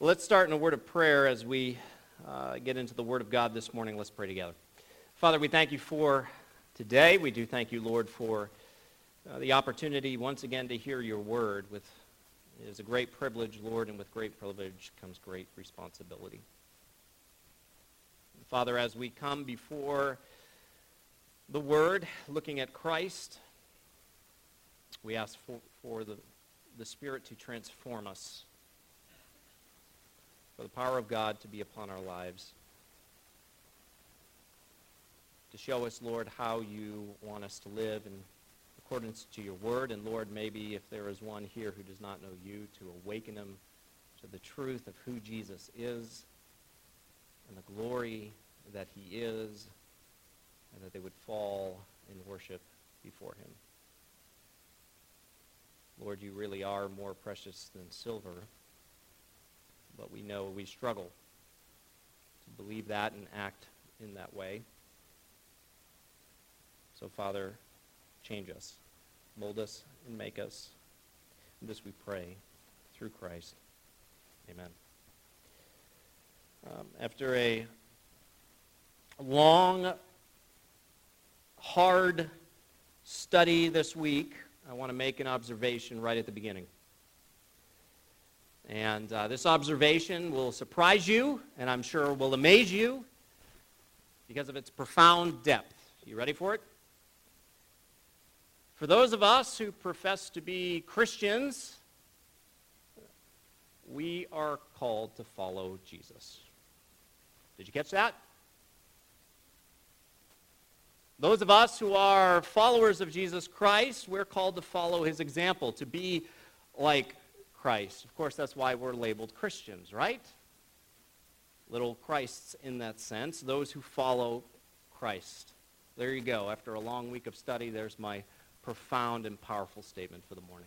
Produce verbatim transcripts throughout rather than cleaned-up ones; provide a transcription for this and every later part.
Well, let's start in a word of prayer as we uh, get into the Word of God this morning. Let's pray together. Father, we thank you for today. We do thank you, Lord, for uh, the opportunity once again to hear your word. With, it is a great privilege, Lord, and with great privilege comes great responsibility. Father, as we come before the Word, looking at Christ, we ask for, for the, the Spirit to transform us, for the power of God to be upon our lives, to show us, Lord, how you want us to live in accordance to your word. And Lord, maybe if there is one here who does not know you, to awaken him to the truth of who Jesus is and the glory that he is, and that they would fall in worship before him. Lord, you really are more precious than silver, but we know we struggle to believe that and act in that way. So, Father, change us, mold us, and make us. And this we pray through Christ. Amen. Um, after a long, hard study this week, I want to make an observation right at the beginning. And uh, this observation will surprise you, and I'm sure will amaze you because of its profound depth. You ready for it? For those of us who profess to be Christians, we are called to follow Jesus. Did you catch that? Those of us who are followers of Jesus Christ, we're called to follow his example, to be like Christ. Of course, that's why we're labeled Christians, right? Little Christs in that sense, those who follow Christ. There you go. After a long week of study, there's my profound and powerful statement for the morning.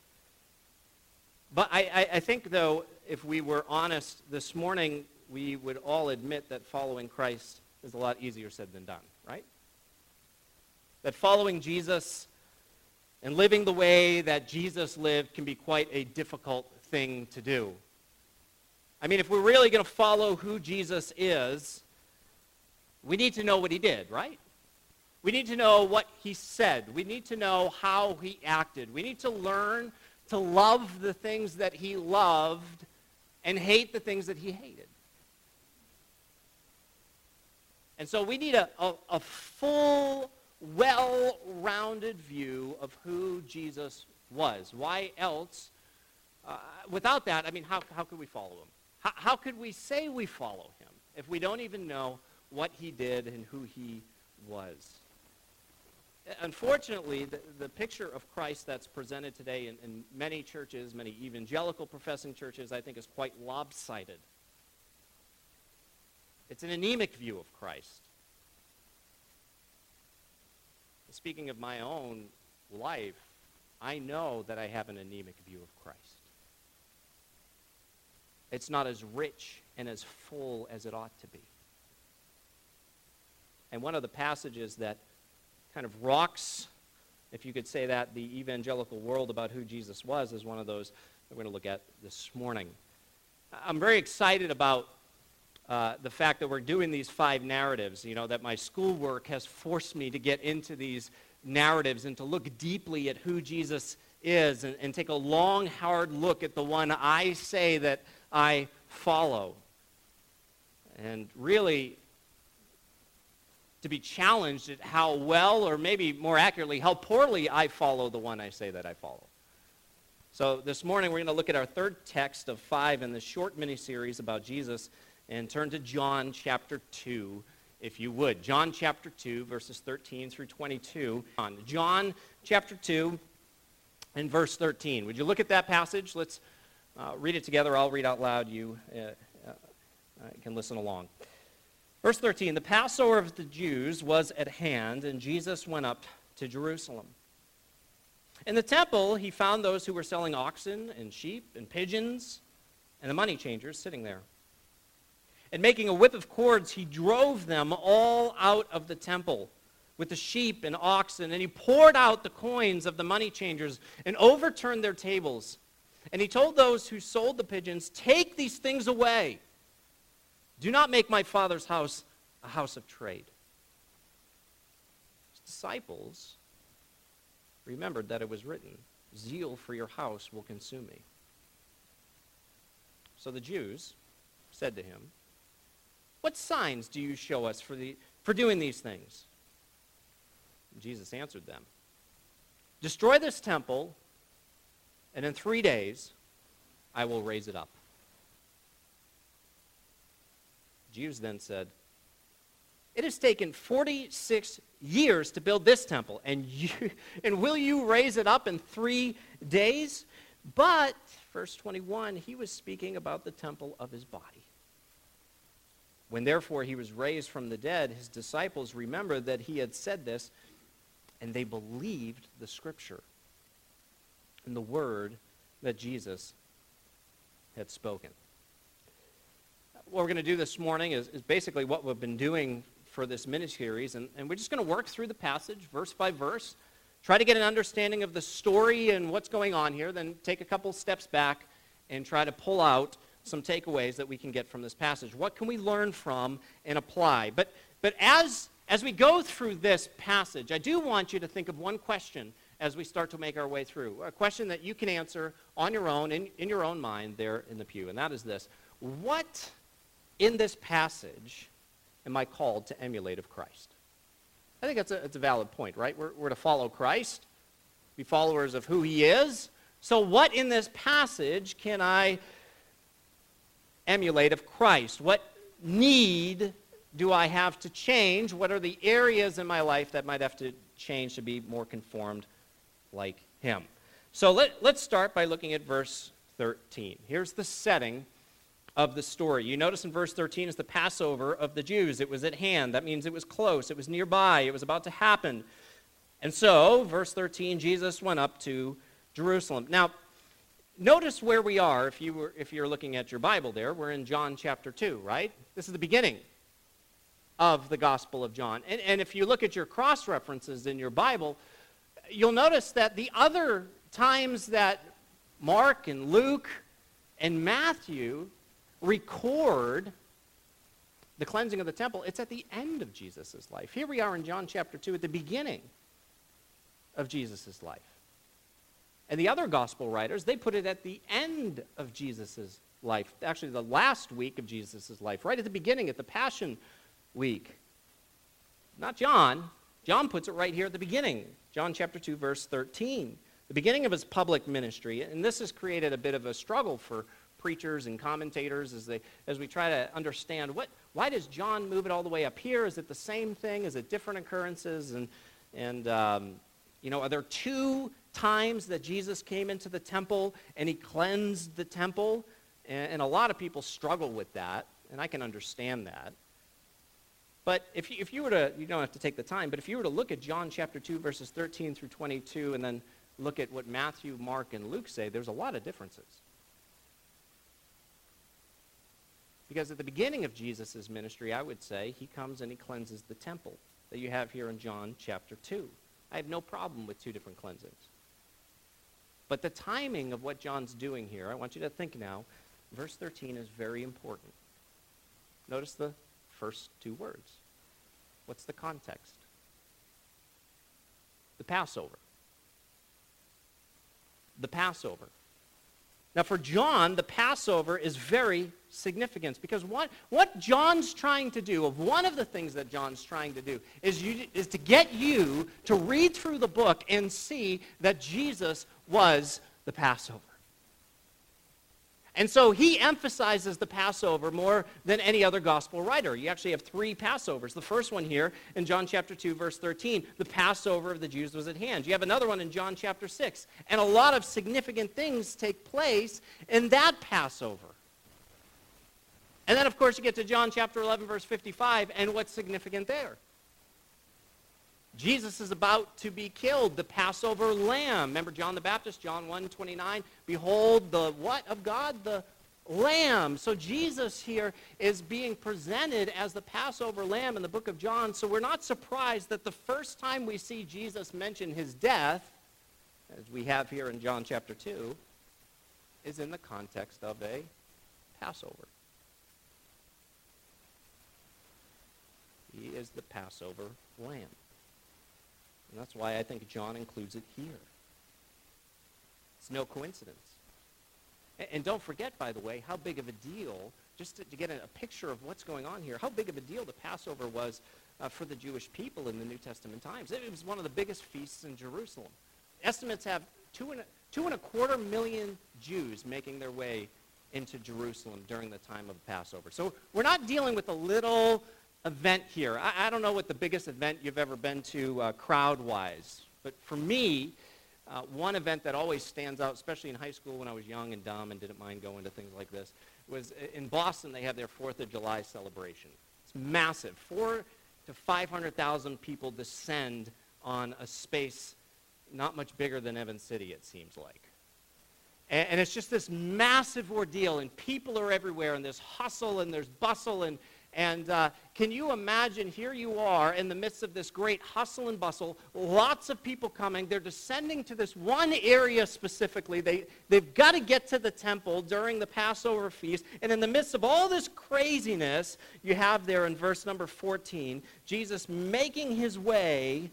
But I, I, I think, though, if we were honest this morning, we would all admit that following Christ is a lot easier said than done, right? That following Jesus and living the way that Jesus lived can be quite a difficult thing to do. I mean, if we're really going to follow who Jesus is, we need to know what he did, right? We need to know what he said. We need to know how he acted. We need to learn to love the things that he loved and hate the things that he hated. And so we need a, a, a full, well-rounded view of who Jesus was. Why else? Uh, without that, I mean, how, how could we follow him? How, how could we say we follow him if we don't even know what he did and who he was? Unfortunately, the, the picture of Christ that's presented today in, in many churches, many evangelical professing churches, I think is quite lopsided. It's an anemic view of Christ. Speaking of my own life, I know that I have an anemic view of Christ. It's not as rich and as full as it ought to be. And one of the passages that kind of rocks, if you could say that, the evangelical world about who Jesus was is one of those that we're going to look at this morning. I'm very excited about uh, the fact that we're doing these five narratives, you know, that my schoolwork has forced me to get into these narratives and to look deeply at who Jesus is and, and take a long, hard look at the one I say that I follow. And really to be challenged at how well, or maybe more accurately, how poorly I follow the one I say that I follow. So this morning we're going to look at our third text of five in this short mini-series about Jesus, and turn to John chapter two, if you would. John chapter two, verses thirteen through twenty-two. John chapter two and verse thirteen. Would you look at that passage? Let's uh, read it together. I'll read out loud. You uh, uh, can listen along. Verse thirteen, the Passover of the Jews was at hand, and Jesus went up to Jerusalem. In the temple, he found those who were selling oxen and sheep and pigeons, and the money changers sitting there. And making a whip of cords, he drove them all out of the temple with the sheep and oxen, and he poured out the coins of the money changers and overturned their tables. And he told those who sold the pigeons, "Take these things away. Do not make my Father's house a house of trade." His disciples remembered that it was written, "Zeal for your house will consume me." So the Jews said to him, "What signs do you show us for, the, for doing these things?" And Jesus answered them, "Destroy this temple, and in three days I will raise it up." The Jews then said, "It has taken forty-six years to build this temple, and you, and will you raise it up in three days?" But, verse twenty-one, he was speaking about the temple of his body. When therefore he was raised from the dead, his disciples remembered that he had said this, and they believed the scripture and the word that Jesus had spoken. What we're going to do this morning is, is basically what we've been doing for this mini-series, and, and we're just going to work through the passage verse by verse, try to get an understanding of the story and what's going on here, then take a couple steps back and try to pull out some takeaways that we can get from this passage. What can we learn from and apply? But, but as, as we go through this passage, I do want you to think of one question as we start to make our way through, a question that you can answer on your own, in, in your own mind there in the pew, and that is this: what in this passage am I called to emulate of Christ? I think that's a, that's a valid point, right? We're, we're to follow Christ, be followers of who he is. So what in this passage can I emulate of Christ? What need do I have to change? What are the areas in my life that might have to change to be more conformed like him? So let, let's start by looking at verse thirteen. Here's the setting of the story. You notice in verse thirteen is the Passover of the Jews. It was at hand. That means it was close. It was nearby. It was about to happen. And so, verse thirteen, Jesus went up to Jerusalem. Now, notice where we are if, you were, if you're looking at your Bible there. We're in John chapter two, right? This is the beginning of the Gospel of John. And, and if you look at your cross-references in your Bible, you'll notice that the other times that Mark and Luke and Matthew record the cleansing of the temple, it's at the end of Jesus' life. Here we are in John chapter two at the beginning of Jesus' life. And the other gospel writers, they put it at the end of Jesus' life, actually the last week of Jesus' life, right at the beginning, at the Passion Week. Not John. John puts it right here at the beginning. John chapter two, verse thirteen. The beginning of his public ministry, and this has created a bit of a struggle for preachers and commentators as they as we try to understand what why does John move it all the way up here? Is it the same thing? Is it different occurrences? And and um, you know, are there two times that Jesus came into the temple and he cleansed the temple? And, and a lot of people struggle with that, and I can understand that. But if you, if you were to, you don't have to take the time, but if you were to look at John chapter two, verses thirteen through twenty-two, and then look at what Matthew, Mark, and Luke say, there's a lot of differences. Because at the beginning of Jesus' ministry, I would say, he comes and he cleanses the temple that you have here in John chapter two. I have no problem with two different cleansings. But the timing of what John's doing here, I want you to think now, verse thirteen is very important. Notice the first two words. What's the context? The Passover. The Passover. Now for John, the Passover is very significant because what, what John's trying to do, of one of the things that John's trying to do, is, you, is to get you to read through the book and see that Jesus was the Passover. And so he emphasizes the Passover more than any other gospel writer. You actually have three Passovers. The first one here in John chapter two, verse thirteen, the Passover of the Jews was at hand. You have another one in John chapter six. And a lot of significant things take place in that Passover. And then, of course, you get to John chapter eleven, verse fifty-five, and what's significant there? Jesus is about to be killed, the Passover lamb. Remember John the Baptist, John one twenty-nine, behold the what of God? The lamb. So Jesus here is being presented as the Passover lamb in the book of John. So we're not surprised that the first time we see Jesus mention his death, as we have here in John chapter two, is in the context of a Passover. He is the Passover lamb. And that's why I think John includes it here. It's no coincidence. And, and don't forget, by the way, how big of a deal, just to, to get a, a picture of what's going on here, how big of a deal the Passover was uh, for the Jewish people in the New Testament times. It, it was one of the biggest feasts in Jerusalem. Estimates have two and a, two and a quarter million Jews making their way into Jerusalem during the time of the Passover. So we're not dealing with a little event here. I, I don't know what the biggest event you've ever been to uh, crowd-wise, but for me, uh, one event that always stands out, especially in high school when I was young and dumb and didn't mind going to things like this, was in Boston. They have their fourth of July celebration. It's massive. Four to five hundred thousand people descend on a space not much bigger than Evans City, it seems like. And, and it's just this massive ordeal, and people are everywhere, and there's hustle, and there's bustle, and And uh, can you imagine, here you are in the midst of this great hustle and bustle, lots of people coming. They're descending to this one area specifically. They, they've got to get to the temple during the Passover feast. And in the midst of all this craziness, you have there in verse number fourteen, Jesus making his way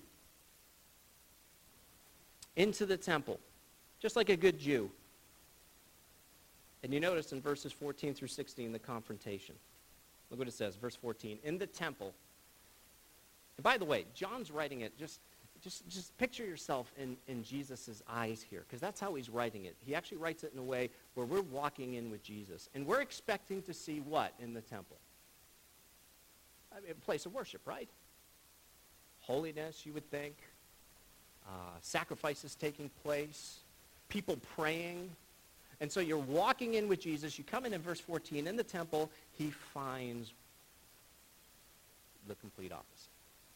into the temple, just like a good Jew. And you notice in verses fourteen through sixteen, the confrontation. Look what it says, verse fourteen. In the temple. And by the way, John's writing it, just, just, just picture yourself in, in Jesus' eyes here, because that's how he's writing it. He actually writes it in a way where we're walking in with Jesus. And we're expecting to see what in the temple? I mean, a place of worship, right? Holiness, you would think. Uh, sacrifices taking place. People praying. And so you're walking in with Jesus. You come in in verse fourteen. In the temple, he finds the complete opposite.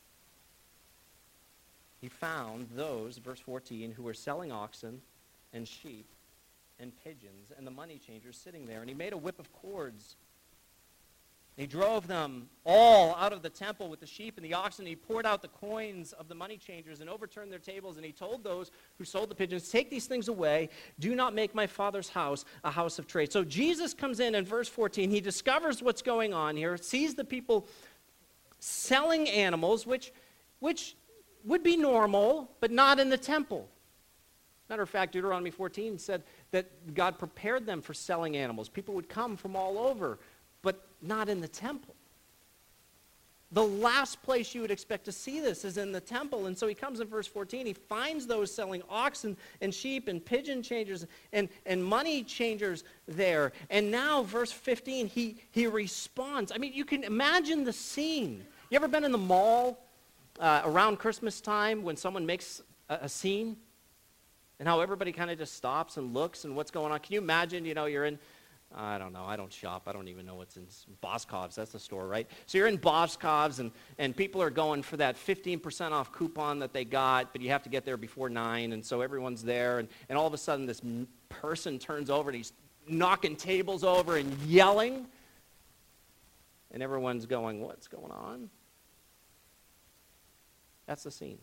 He found those, verse fourteen, who were selling oxen and sheep and pigeons and the money changers sitting there. And he made a whip of cords. He drove them all out of the temple with the sheep and the oxen. He poured out the coins of the money changers and overturned their tables. And he told those who sold the pigeons, take these things away. Do not make my Father's house a house of trade. So Jesus comes in in verse fourteen. He discovers what's going on here, sees the people selling animals, which, which would be normal, but not in the temple. Matter of fact, Deuteronomy fourteen said that God prepared them for selling animals. People would come from all over, but not in the temple. The last place you would expect to see this is in the temple. And so he comes in verse fourteen. He finds those selling oxen and sheep and pigeon changers and, and money changers there. And now, verse fifteen, he, he responds. I mean, you can imagine the scene. You ever been in the mall uh, around Christmas time when someone makes a, a scene? And how everybody kind of just stops and looks and what's going on? Can you imagine, you know, you're in... I don't know. I don't shop. I don't even know what's in Boscov's. That's the store, right? So you're in Boscov's, and, and people are going for that fifteen percent off coupon that they got, but you have to get there before nine, and so everyone's there, and, and all of a sudden this person turns over, and he's knocking tables over and yelling, and everyone's going, what's going on? That's the scene.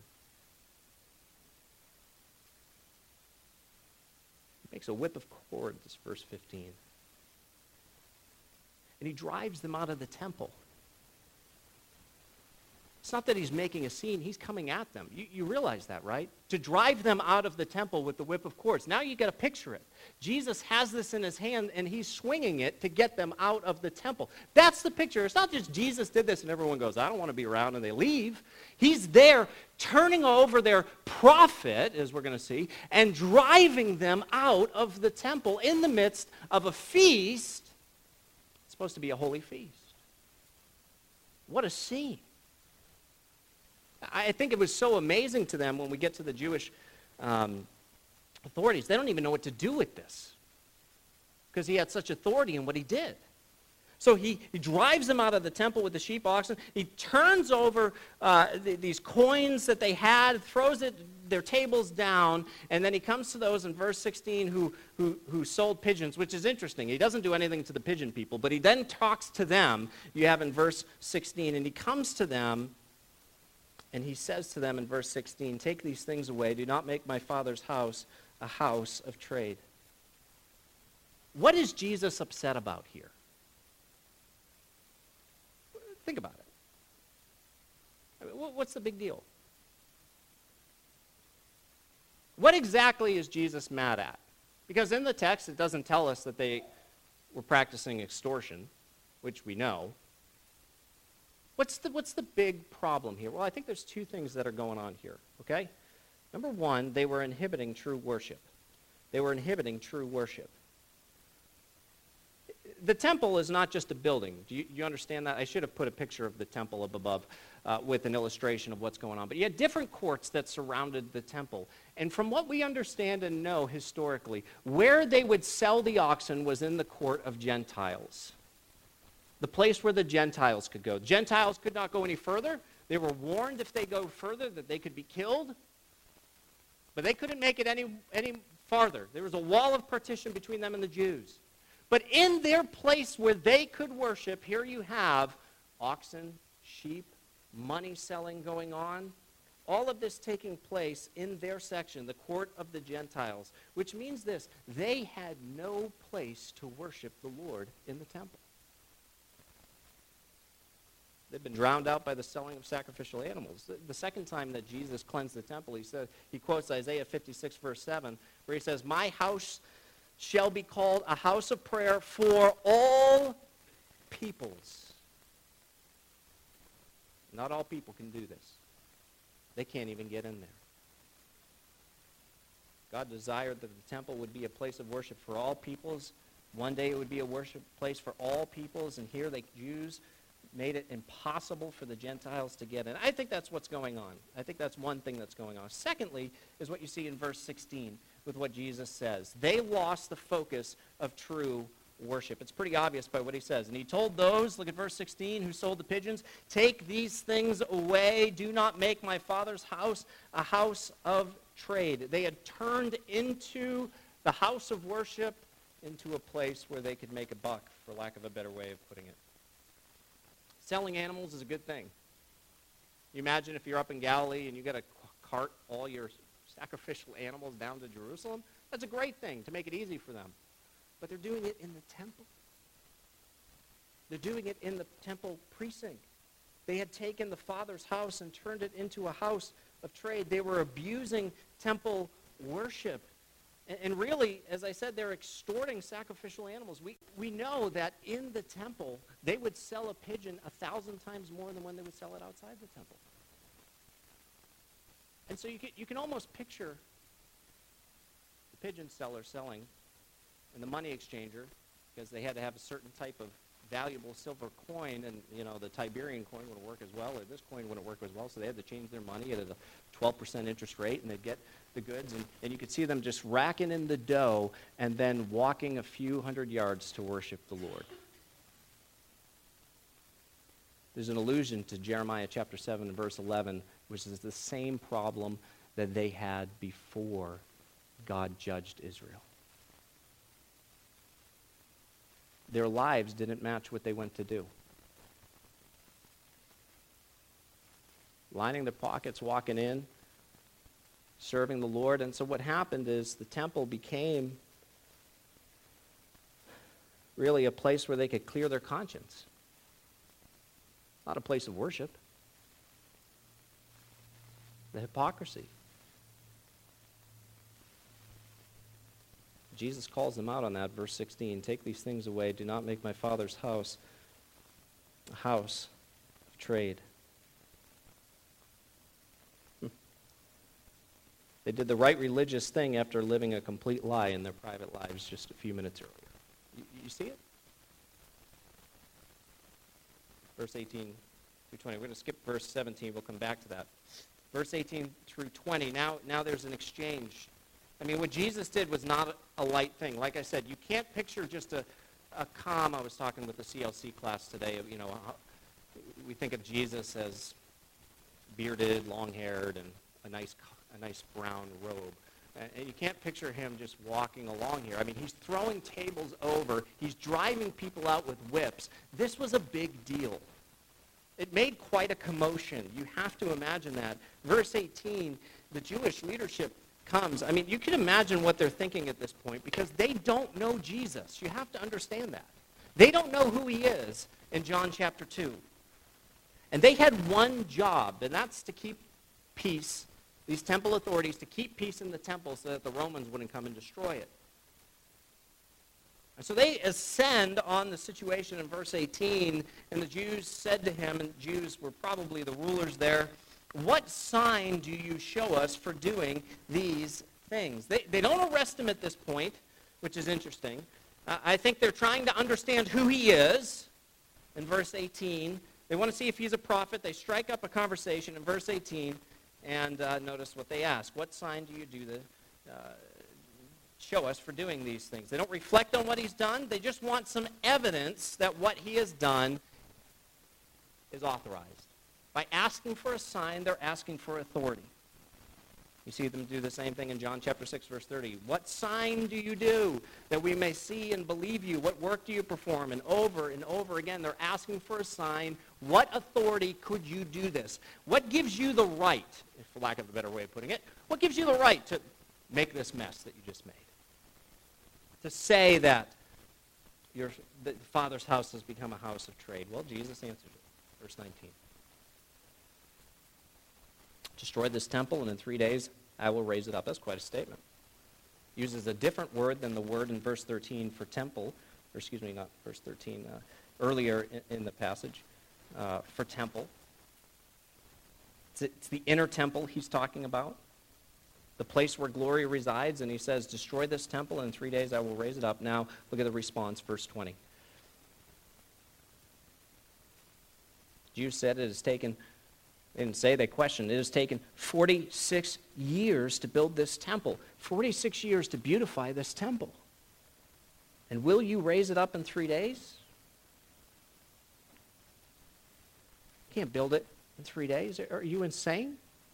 He makes a whip of cords, verse fifteen. And he drives them out of the temple. It's not that he's making a scene. He's coming at them. You, you realize that, right? To drive them out of the temple with the whip of cords. Now you got to picture it. Jesus has this in his hand, and he's swinging it to get them out of the temple. That's the picture. It's not just Jesus did this, and everyone goes, I don't want to be around, and they leave. He's there turning over their prophet, as we're going to see, and driving them out of the temple in the midst of a feast. It's supposed to be a holy feast. What a scene. I think it was so amazing to them when we get to the Jewish um, authorities. They don't even know what to do with this because he had such authority in what he did. So he, he drives them out of the temple with the sheep, oxen. He turns over uh, th- these coins that they had, throws it, their tables down, and then he comes to those in verse sixteen who, who, who sold pigeons, which is interesting. He doesn't do anything to the pigeon people, but he then talks to them. You have in verse sixteen, and he comes to them, and he says to them in verse sixteen, take these things away. Do not make my Father's house a house of trade. What is Jesus upset about here? Think about it. I mean, what's the big deal? What exactly is Jesus mad at? Because in the text, it doesn't tell us that they were practicing extortion, which we know. What's the, what's the big problem here? Well, I think there's two things that are going on here, okay? Number one, they were inhibiting true worship. They were inhibiting true worship. The temple is not just a building. Do you, you understand that? I should have put a picture of the temple up above uh, with an illustration of what's going on. But you had different courts that surrounded the temple. And from what we understand and know historically, where they would sell the oxen was in the court of Gentiles. The place where the Gentiles could go. Gentiles could not go any further. They were warned if they go further that they could be killed. But they couldn't make it any, any farther. There was a wall of partition between them and the Jews. But in their place where they could worship, here you have oxen, sheep, money selling going on. All of this taking place in their section, the court of the Gentiles, which means this: they had no place to worship the Lord in the temple. They've been drowned out by the selling of sacrificial animals. The, the second time that Jesus cleansed the temple, he said, he quotes Isaiah fifty-six, verse seven, where he says, "My house shall be called a house of prayer for all peoples." Not all people can do this. They can't even get in there. God desired that the temple would be a place of worship for all peoples. One day it would be a worship place for all peoples, and here the Jews made it impossible for the Gentiles to get in. I think that's what's going on. I think that's one thing that's going on. Secondly is what you see in verse sixteen with what Jesus says. They lost the focus of true worship. It's pretty obvious by what he says. And he told those, look at verse sixteen, who sold the pigeons, "Take these things away. Do not make my Father's house a house of trade." They had turned into the house of worship into a place where they could make a buck, for lack of a better way of putting it. Selling animals is a good thing. You imagine if you're up in Galilee and you got to cart all your sacrificial animals down to Jerusalem. That's a great thing to make it easy for them. But they're doing it in the temple. They're doing it in the temple precinct. They had taken the Father's house and turned it into a house of trade. They were abusing temple worship. And really, as I said, they're extorting sacrificial animals. We, we know that in the temple, they would sell a pigeon a thousand times more than when they would sell it outside the temple. And so you can, you can almost picture the pigeon seller selling and the money exchanger, because they had to have a certain type of valuable silver coin, and you know the Tiberian coin wouldn't work as well, or this coin wouldn't work as well, so they had to change their money at a twelve percent interest rate, and they'd get the goods, and, and you could see them just racking in the dough and then walking a few hundred yards to worship the Lord. There's an allusion to Jeremiah chapter seven and verse eleven, which is the same problem that they had before God judged Israel. Their lives didn't match what they went to do. Lining their pockets, walking in, serving the Lord. And so what happened is the temple became really a place where they could clear their conscience. Not a place of worship. The hypocrisy. Jesus calls them out on that, verse sixteen. "Take these things away. Do not make my Father's house a house of trade." Hmm. They did the right religious thing after living a complete lie in their private lives just a few minutes earlier. You, you see it? Verse eighteen through twenty. We're going to skip verse seventeen. We'll come back to that. Verse eighteen through twenty. Now, now there's an exchange. I mean, what Jesus did was not a light thing. Like I said, you can't picture just a, a calm. I was talking with the C L C class today. You know, we think of Jesus as bearded, long-haired, and a nice, a nice brown robe. And you can't picture him just walking along here. I mean, he's throwing tables over. He's driving people out with whips. This was a big deal. It made quite a commotion. You have to imagine that. Verse eighteen, the Jewish leadership comes, I mean, you can imagine what they're thinking at this point because they don't know Jesus. You have to understand that. They don't know who he is in John chapter two. And they had one job, and that's to keep peace, these temple authorities, to keep peace in the temple so that the Romans wouldn't come and destroy it. And so they ascend on the situation in verse eighteen, and the Jews said to him, and the Jews were probably the rulers there, "What sign do you show us for doing these things?" They, they don't arrest him at this point, which is interesting. Uh, I think they're trying to understand who he is in verse eighteen. They want to see if he's a prophet. They strike up a conversation in verse eighteen, and uh, notice what they ask. What sign do you do to uh, show us for doing these things? They don't reflect on what he's done. They just want some evidence that what he has done is authorized. By asking for a sign, they're asking for authority. You see them do the same thing in John chapter six, verse thirty. What sign do you do that we may see and believe you? What work do you perform? And over and over again, they're asking for a sign. What authority could you do this? What gives you the right, for lack of a better way of putting it, what gives you the right to make this mess that you just made? To say that your the Father's house has become a house of trade. Well, Jesus answers it. Verse nineteen. Destroy this temple, and in three days I will raise it up. That's quite a statement. Uses a different word than the word in verse thirteen for temple, or excuse me, not verse thirteen, uh, earlier in, in the passage, uh, for temple. It's, it's the inner temple he's talking about, the place where glory resides, and he says, destroy this temple, and in three days I will raise it up. Now, look at the response, verse twenty. Jews said it has taken... They didn't say, they questioned. It has taken forty-six years to build this temple. forty-six years to beautify this temple. And will you raise it up in three days? You can't build it in three days. Are you insane?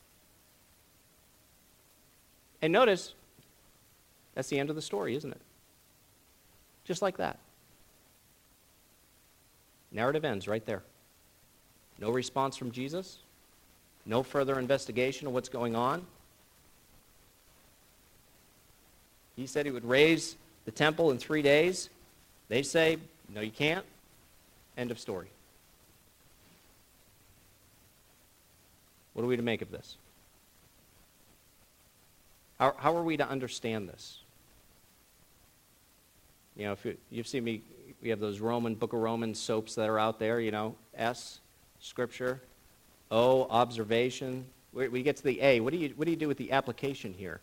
And notice, that's the end of the story, isn't it? Just like that. Narrative ends right there. No response from Jesus. No further investigation of what's going on. He said he would raise the temple in three days. They say, no, you can't. End of story. What are we to make of this? How, how are we to understand this? You know, if you, you've seen me, we have those Roman, Book of Romans soaps that are out there, you know, S, Scripture. O, observation. We, we get to the A. What do you what do you do with the application here?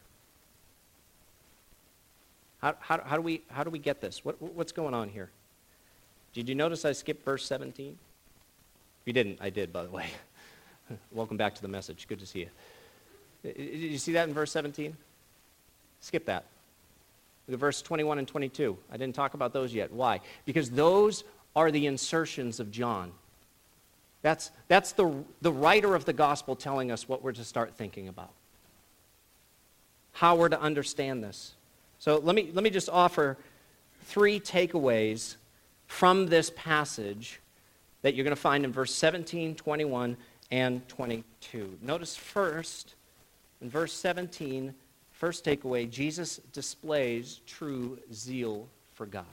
How how, how do we how do we get this? What what's going on here? Did you notice I skipped verse seventeen? If you didn't, I did, by the way. Welcome back to the message. Good to see you. Did you see that in verse seventeen? Skip that. Look at verse twenty-one and twenty-two. I didn't talk about those yet. Why? Because those are the insertions of John. That's, that's the, the writer of the gospel telling us what we're to start thinking about. How we're to understand this. So let me, let me just offer three takeaways from this passage that you're going to find in verse seventeen, twenty-one, and twenty-two. Notice first, in verse seventeen, first takeaway, Jesus displays true zeal for God.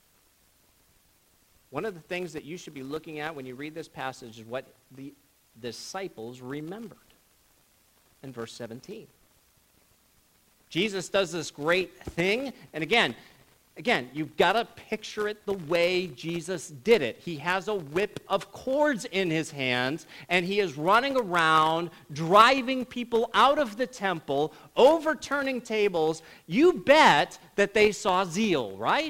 One of the things that you should be looking at when you read this passage is what the disciples remembered in verse seventeen. Jesus does this great thing, and again, again, you've got to picture it the way Jesus did it. He has a whip of cords in his hands, and he is running around, driving people out of the temple, overturning tables. You bet that they saw zeal, right?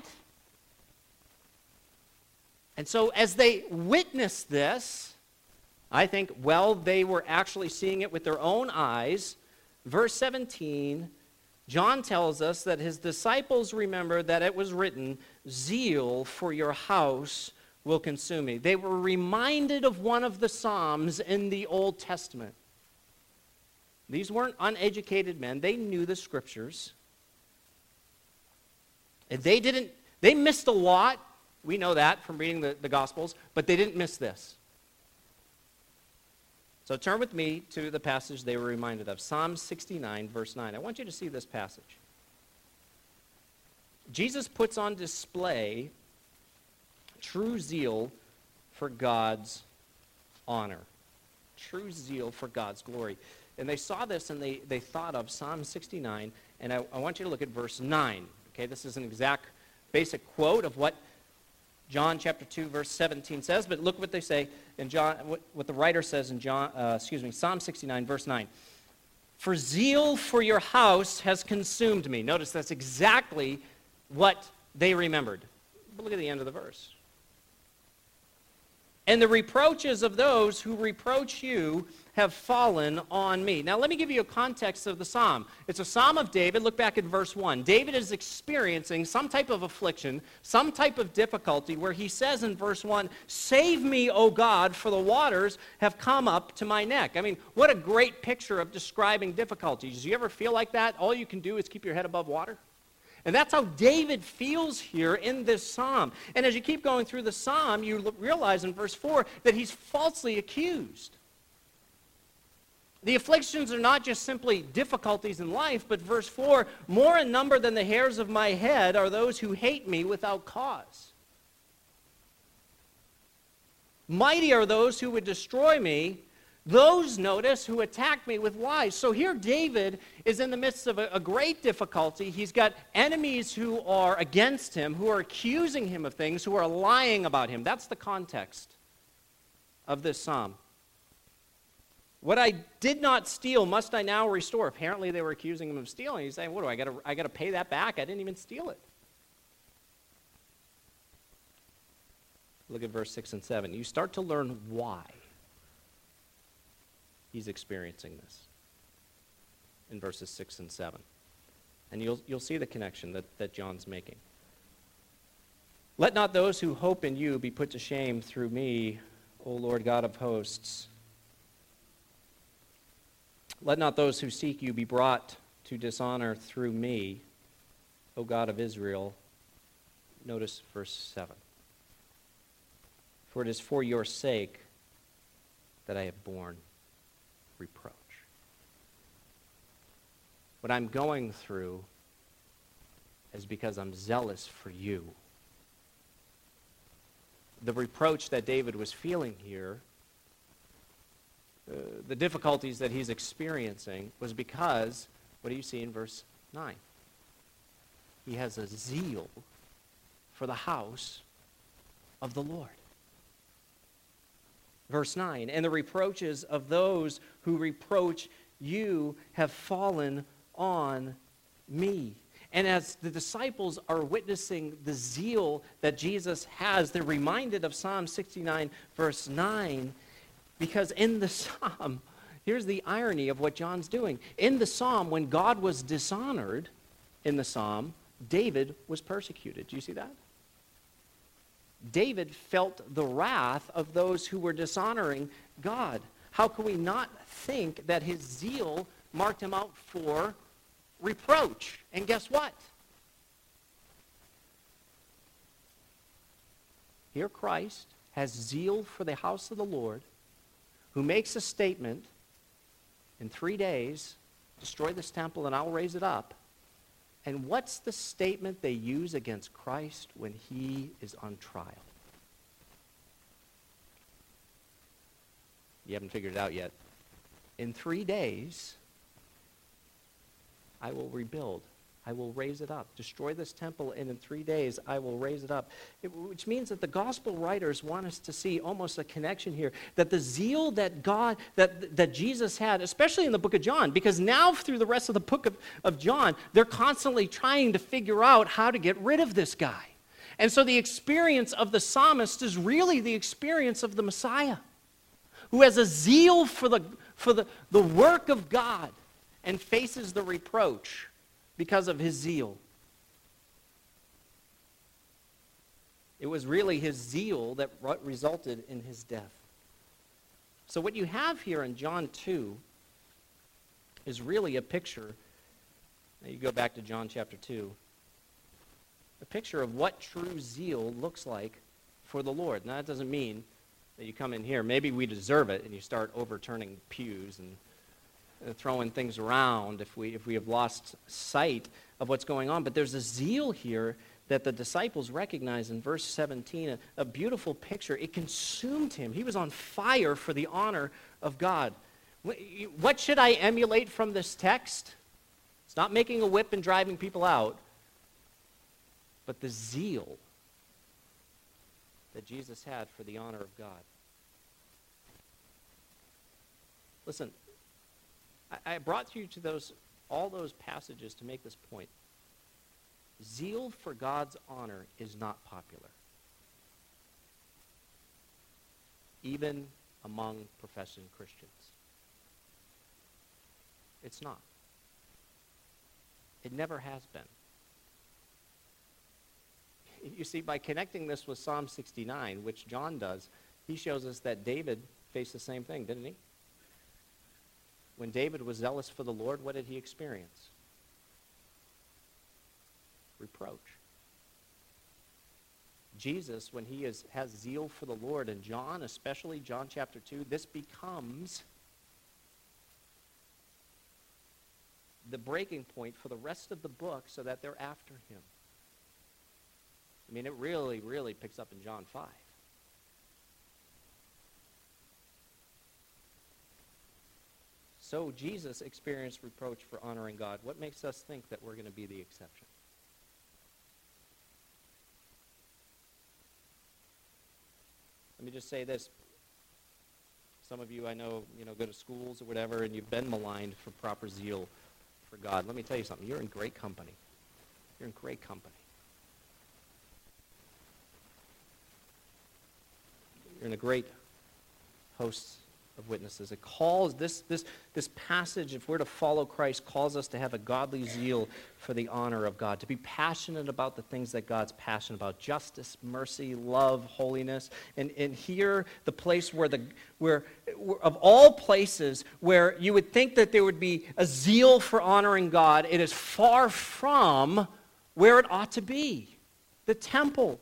And so as they witnessed this, I think, well, they were actually seeing it with their own eyes. Verse seventeen, John tells us that his disciples remembered that it was written, zeal for your house will consume me. They were reminded of one of the Psalms in the Old Testament. These weren't uneducated men. They knew the Scriptures. And they didn't, they missed a lot. We know that from reading the, the Gospels, but they didn't miss this. So turn with me to the passage they were reminded of, Psalm sixty-nine, verse nine. I want you to see this passage. Jesus puts on display true zeal for God's honor. True zeal for God's glory. And they saw this and they, they thought of Psalm sixty-nine, and I, I want you to look at verse nine. Okay, this is an exact basic quote of what John chapter two, verse seventeen says, but look what they say in John, what, what the writer says in John, uh, excuse me, Psalm sixty-nine, verse nine. For zeal for your house has consumed me. Notice that's exactly what they remembered. But look at the end of the verse. And the reproaches of those who reproach you have fallen on me. Now let me give you a context of the psalm. It's a psalm of David. Look back at verse one. David is experiencing some type of affliction, some type of difficulty, where he says in verse one, "Save me, O God, for the waters have come up to my neck." I mean, what a great picture of describing difficulties. Do you ever feel like that? All you can do is keep your head above water? And that's how David feels here in this psalm. And as you keep going through the psalm, you realize in verse four that he's falsely accused. The afflictions are not just simply difficulties in life, but verse four, more in number than the hairs of my head are those who hate me without cause. Mighty are those who would destroy me. Those, notice, who attack me with lies. So here David is in the midst of a, a great difficulty. He's got enemies who are against him, who are accusing him of things, who are lying about him. That's the context of this psalm. What I did not steal, must I now restore? Apparently they were accusing him of stealing. He's saying, what do I got to I got to pay that back? I didn't even steal it. Look at verse six and seven. You start to learn why he's experiencing this in verses six and seven. And you'll, you'll see the connection that, that John's making. Let not those who hope in you be put to shame through me, O Lord God of hosts. Let not those who seek you be brought to dishonor through me, O God of Israel. Notice verse seven. For it is for your sake that I have borne reproach. What I'm going through is because I'm zealous for you. The reproach that David was feeling here, uh, the difficulties that he's experiencing, was because, what do you see in verse nine? He has a zeal for the house of the Lord. Verse nine, and the reproaches of those who reproach you have fallen on me. And as the disciples are witnessing the zeal that Jesus has, they're reminded of Psalm sixty-nine, verse nine, because in the psalm, here's the irony of what John's doing. In the psalm, when God was dishonored in the psalm, David was persecuted. Do you see that? David felt the wrath of those who were dishonoring God. How can we not think that his zeal marked him out for reproach? And guess what? Here Christ has zeal for the house of the Lord, who makes a statement, in three days, destroy this temple and I'll raise it up. And what's the statement they use against Christ when he is on trial? You haven't figured it out yet. In three days, I will rebuild. I will raise it up. Destroy this temple, and in three days, I will raise it up. It, which means that the gospel writers want us to see almost a connection here, that the zeal that God, that, that Jesus had, especially in the book of John, because now through the rest of the book of, of John, they're constantly trying to figure out how to get rid of this guy. And so the experience of the psalmist is really the experience of the Messiah, who has a zeal for the, for the, the work of God and faces the reproach because of his zeal. It was really his zeal that resulted in his death. So what you have here in John two is really a picture. Now you go back to John chapter two. A picture of what true zeal looks like for the Lord. Now that doesn't mean that you come in here. Maybe we deserve it, and you start overturning pews and uh, throwing things around if we if we have lost sight of what's going on. But there's a zeal here that the disciples recognize in verse seventeen, a, a beautiful picture. It consumed him. He was on fire for the honor of God. What should I emulate from this text? It's not making a whip and driving people out, but the zeal that Jesus had for the honor of God. Listen, I, I brought you to those all those passages to make this point. Zeal for God's honor is not popular, even among professing Christians. It's not. It never has been. You see, by connecting this with Psalm sixty-nine, which John does, he shows us that David faced the same thing, didn't he? When David was zealous for the Lord, what did he experience? Reproach. Jesus, when he is, has zeal for the Lord, and John, especially John chapter two, this becomes the breaking point for the rest of the book so that they're after him. I mean, it really, really picks up in John five. So Jesus experienced reproach for honoring God. What makes us think that we're going to be the exception? Let me just say this. Some of you I know, you know, go to schools or whatever, and you've been maligned for proper zeal for God. Let me tell you something. You're in great company. You're in great company. You're in a great host of witnesses. It calls, this, this, this passage, if we're to follow Christ, calls us to have a godly zeal for the honor of God, to be passionate about the things that God's passionate about: justice, mercy, love, holiness. And, and here, the place where, the where, of all places, where you would think that there would be a zeal for honoring God, it is far from where it ought to be, the temple.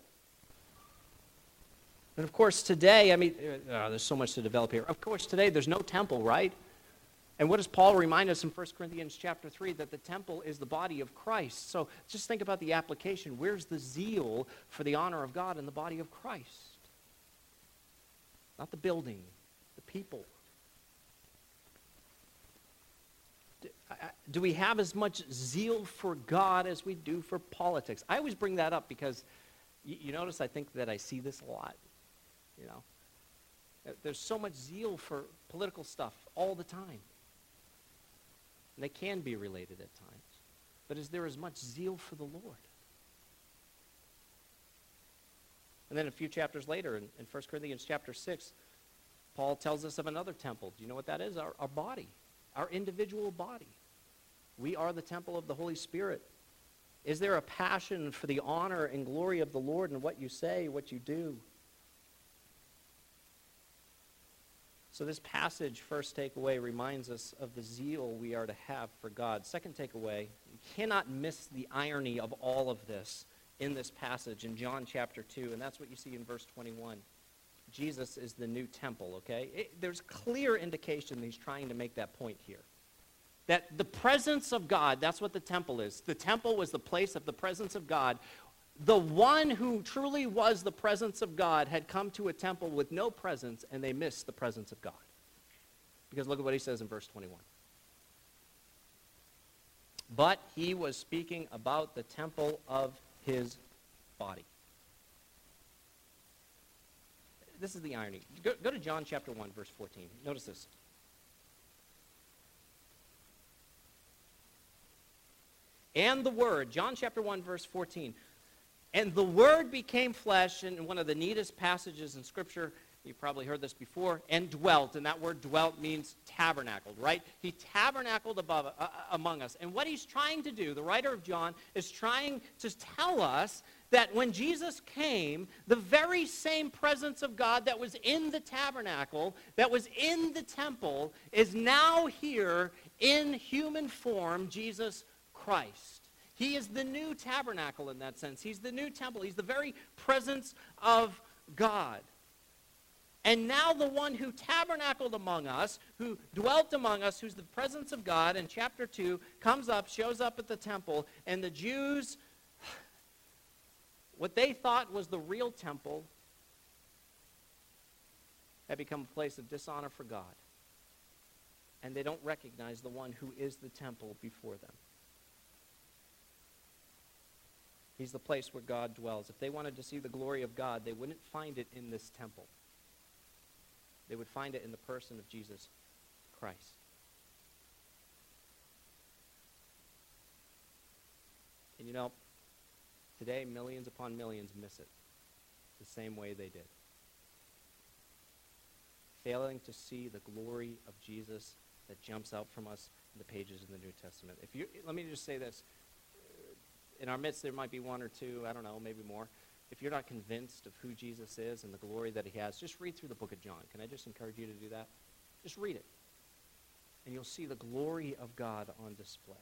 And of course today, I mean, uh, there's so much to develop here. Of course today there's no temple, right? And what does Paul remind us in First Corinthians chapter three? That the temple is the body of Christ. So just think about the application. Where's the zeal for the honor of God in the body of Christ? Not the building, the people. Do, I, do we have as much zeal for God as we do for politics? I always bring that up because you, you notice I think that I see this a lot. You know, there's so much zeal for political stuff all the time. And they can be related at times. But is there as much zeal for the Lord? And then a few chapters later, in, in First Corinthians chapter six, Paul tells us of another temple. Do you know what that is? Our, our body, our individual body. We are the temple of the Holy Spirit. Is there a passion for the honor and glory of the Lord in what you say, what you do? So this passage, first takeaway, reminds us of the zeal we are to have for God. Second takeaway, you cannot miss the irony of all of this in this passage in John chapter two, and that's what you see in verse twenty-one. Jesus is the new temple, okay? It, there's clear indication that he's trying to make that point here. That the presence of God, that's what the temple is. The temple was the place of the presence of God. The one who truly was the presence of God had come to a temple with no presence, and they missed the presence of God. Because look at what he says in verse twenty-one. But he was speaking about the temple of his body. This is the irony. Go, go to John chapter one, verse fourteen. Notice this. And the Word, John chapter one, verse fourteen. And the Word became flesh, in one of the neatest passages in Scripture. You've probably heard this before. And dwelt, and that word dwelt means tabernacled, right? He tabernacled above uh, among us. And what he's trying to do, the writer of John, is trying to tell us that when Jesus came, the very same presence of God that was in the tabernacle, that was in the temple, is now here in human form, Jesus Christ. He is the new tabernacle in that sense. He's the new temple. He's the very presence of God. And now the one who tabernacled among us, who dwelt among us, who's the presence of God, in chapter two, comes up, shows up at the temple, and the Jews, what they thought was the real temple, had become a place of dishonor for God. And they don't recognize the one who is the temple before them. He's the place where God dwells. If they wanted to see the glory of God, they wouldn't find it in this temple. They would find it in the person of Jesus Christ. And you know, today millions upon millions miss it the same way they did. Failing to see the glory of Jesus that jumps out from us in the pages of the New Testament. If you, let me just say this. In our midst, there might be one or two, I don't know, maybe more. If you're not convinced of who Jesus is and the glory that he has, just read through the book of John. Can I just encourage you to do that? Just read it. And you'll see the glory of God on display.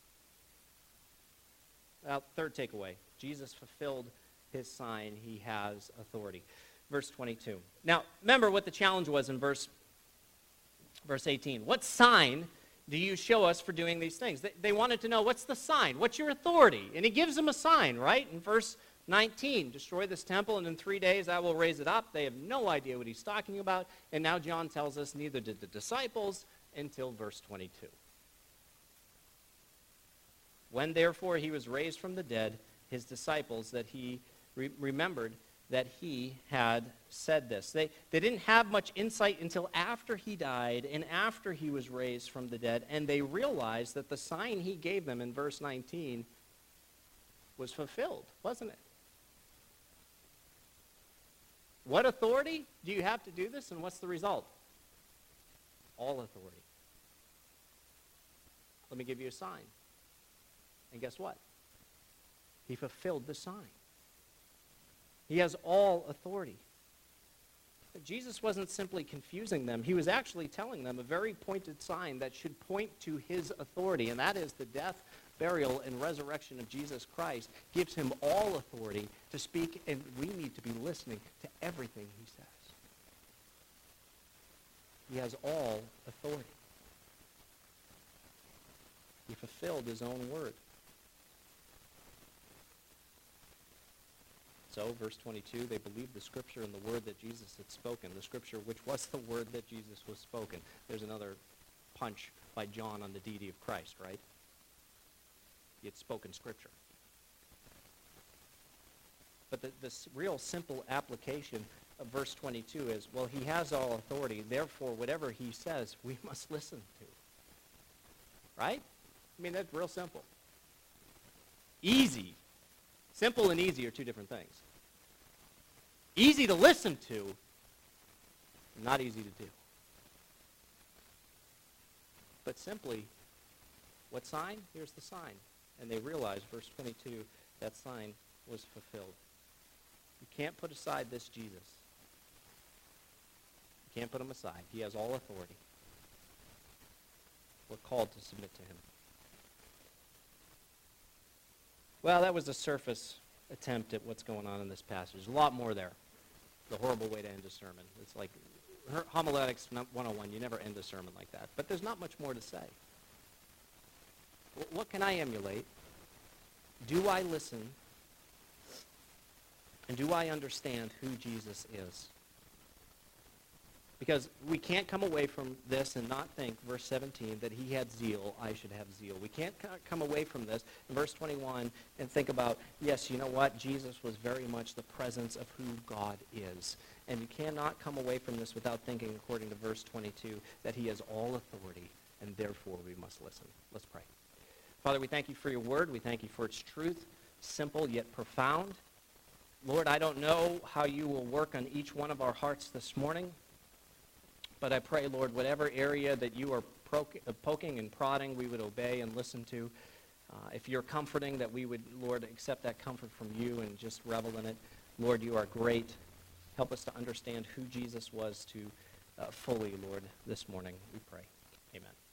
Well, third takeaway. Jesus fulfilled his sign. He has authority. Verse twenty-two. Now, remember what the challenge was in verse, verse eighteen. What sign do you show us for doing these things? They, they wanted to know, what's the sign? What's your authority? And he gives them a sign, right? In verse nineteen, destroy this temple, and in three days I will raise it up. They have no idea what he's talking about. And now John tells us neither did the disciples until verse twenty-two. When therefore he was raised from the dead, his disciples, that he re- remembered that he had said this. They, they didn't have much insight until after he died and after he was raised from the dead, and they realized that the sign he gave them in verse nineteen was fulfilled, wasn't it? What authority do you have to do this, and what's the result? All authority. Let me give you a sign. And guess what? He fulfilled the sign. He has all authority. But Jesus wasn't simply confusing them. He was actually telling them a very pointed sign that should point to his authority, and that is the death, burial, and resurrection of Jesus Christ gives him all authority to speak, and we need to be listening to everything he says. He has all authority. He fulfilled his own word. So, verse twenty-two, they believed the scripture and the word that Jesus had spoken. The scripture, which was the word that Jesus was spoken. There's another punch by John on the deity of Christ, right? He had spoken scripture. But the, the real simple application of verse twenty-two is, well, he has all authority. Therefore, whatever he says, we must listen to. Right? I mean, that's real simple. Easy. Simple and easy are two different things. Easy to listen to, not easy to do. But simply, what sign? Here's the sign. And they realized, verse twenty-two, that sign was fulfilled. You can't put aside this Jesus. You can't put him aside. He has all authority. We're called to submit to him. Well, that was a surface attempt at what's going on in this passage. There's a lot more there. The horrible way to end a sermon. It's like homiletics one oh one. You never end a sermon like that. But there's not much more to say. What can I emulate? Do I listen? And do I understand who Jesus is? Because we can't come away from this and not think, verse seventeen, that he had zeal, I should have zeal. We can't come away from this in verse twenty-one and think about, yes, you know what? Jesus was very much the presence of who God is. And you cannot come away from this without thinking, according to verse twenty-two, that he has all authority, and therefore we must listen. Let's pray. Father, we thank you for your word. We thank you for its truth, simple yet profound. Lord, I don't know how you will work on each one of our hearts this morning. But I pray, Lord, whatever area that you are poking and prodding, we would obey and listen to. Uh, if you're comforting, that we would, Lord, accept that comfort from you and just revel in it. Lord, you are great. Help us to understand who Jesus was to uh, fully, Lord, this morning, we pray. Amen.